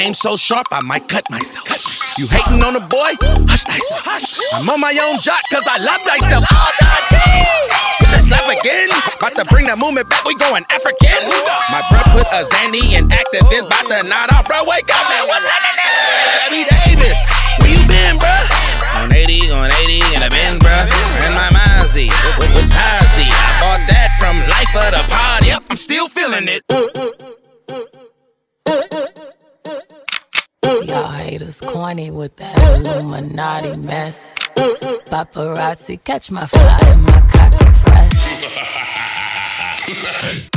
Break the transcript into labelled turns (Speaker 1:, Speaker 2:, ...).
Speaker 1: game so sharp, I might cut myself. You hating on a boy? Hush thyself. I'm on my own jock, cause I love thyself. All the team! With the slap again. About to bring the movement back, we going African. My bro put a Zanny in activist, bout to nod off, bro. Wake up, man, what's happening? Debbie Davis, where you been, bro? On 80 in the Benz, bro. And my Mozzie with Tazi. I bought that from Life of the Pod. Yep, I'm still feeling it.
Speaker 2: Y'all haters corny with that Illuminati mess. Paparazzi, catch my fly and my cocky fresh.